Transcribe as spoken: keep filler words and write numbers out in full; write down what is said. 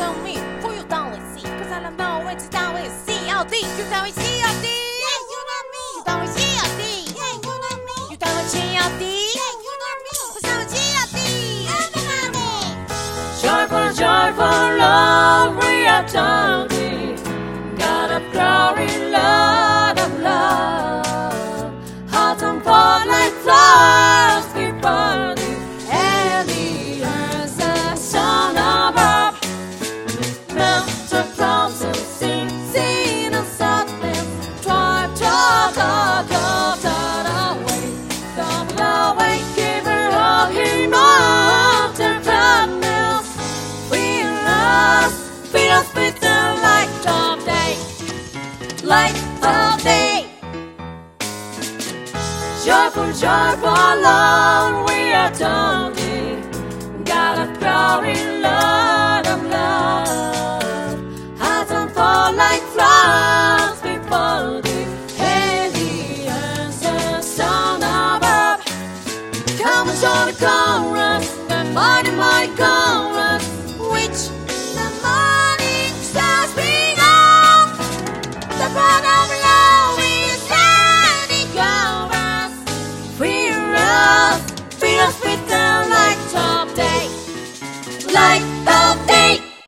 tell me who you don't see, cause I don't know which down with C L D. You down with C L D? Yeah, you know me. You down with C L D? Yeah, you know me. You down with C L D? Yeah, you know me. Who's down with C L D? Everybody. Joyful, joyful love, we are Tony. God of glory, Lord of love. Hearts on fire like flowers, we burn it. And the earth, the sun above. Melt the clouds and sing, sing the softness. Drive, drive, drive, drive, drive away. Come away, give it all him up the darkness. Feel us, feel us with the light of day. Light of day. Joyful, joyful love, we are done. God of glory, love.